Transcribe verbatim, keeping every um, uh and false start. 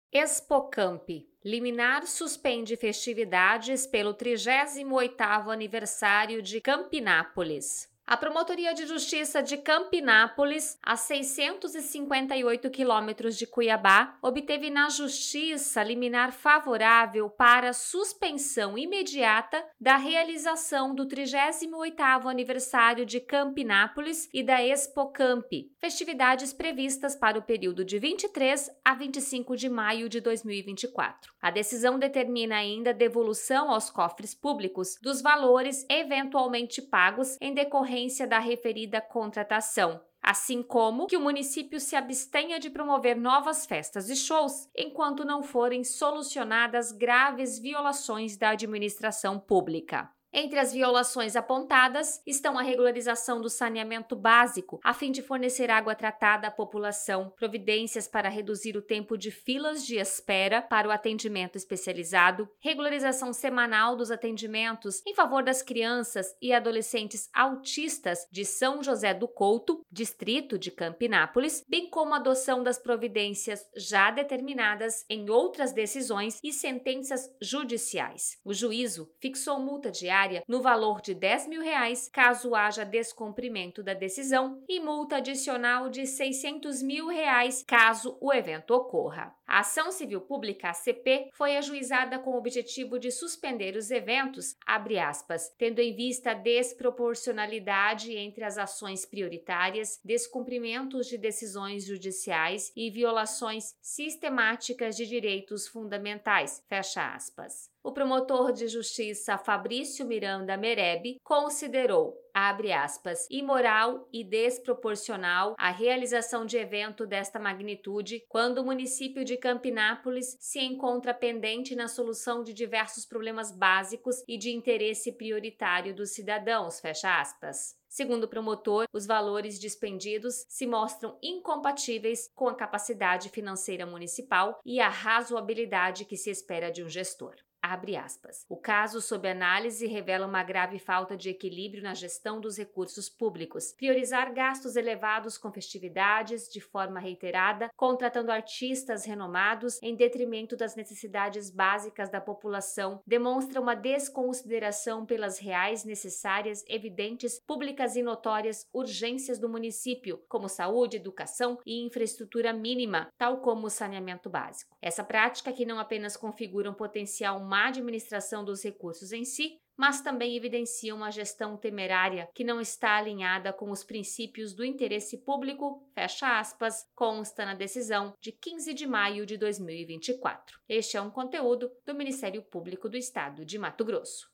Expocamp. Liminar suspende festividades pelo trigésimo oitavo aniversário de Campinápolis. A Promotoria de Justiça de Campinápolis, a seiscentos e cinquenta e oito quilômetros de Cuiabá, obteve na Justiça liminar favorável para suspensão imediata da realização do trigésimo oitavo aniversário de Campinápolis e da Expocamp, festividades previstas para o período de vinte e três a vinte e cinco de maio de dois mil e vinte e quatro. A decisão determina ainda a devolução aos cofres públicos dos valores eventualmente pagos em decorrência da referida contratação, assim como que o município se abstenha de promover novas festas e shows enquanto não forem solucionadas graves violações da administração pública. Entre as violações apontadas estão a regularização do saneamento básico, a fim de fornecer água tratada à população, providências para reduzir o tempo de filas de espera para o atendimento especializado, regularização semanal dos atendimentos em favor das crianças e adolescentes autistas de São José do Couto, distrito de Campinápolis, bem como a adoção das providências já determinadas em outras decisões e sentenças judiciais. O juízo fixou multa diária no valor de dez mil reais, caso haja descumprimento da decisão, e multa adicional de seiscentos mil reais, caso o evento ocorra. A ação civil pública, A C P, foi ajuizada com o objetivo de suspender os eventos, abre aspas, tendo em vista a desproporcionalidade entre as ações prioritárias, descumprimentos de decisões judiciais e violações sistemáticas de direitos fundamentais, fecha aspas. O promotor de justiça Fabrício Miranda Mereb considerou, abre aspas, imoral e desproporcional a realização de evento desta magnitude quando o município de Campinápolis se encontra pendente na solução de diversos problemas básicos e de interesse prioritário dos cidadãos, fecha aspas. Segundo o promotor, os valores dispendidos se mostram incompatíveis com a capacidade financeira municipal e a razoabilidade que se espera de um gestor. Abre aspas. O caso sob análise revela uma grave falta de equilíbrio na gestão dos recursos públicos. Priorizar gastos elevados com festividades de forma reiterada, contratando artistas renomados em detrimento das necessidades básicas da população, demonstra uma desconsideração pelas reais, necessárias, evidentes, públicas e notórias urgências do município, como saúde, educação e infraestrutura mínima, tal como o saneamento básico. Essa prática, que não apenas configura um potencial má administração dos recursos em si, mas também evidencia uma gestão temerária que não está alinhada com os princípios do interesse público, fecha aspas, consta na decisão de quinze de maio de dois mil e vinte e quatro. Este é um conteúdo do Ministério Público do Estado de Mato Grosso.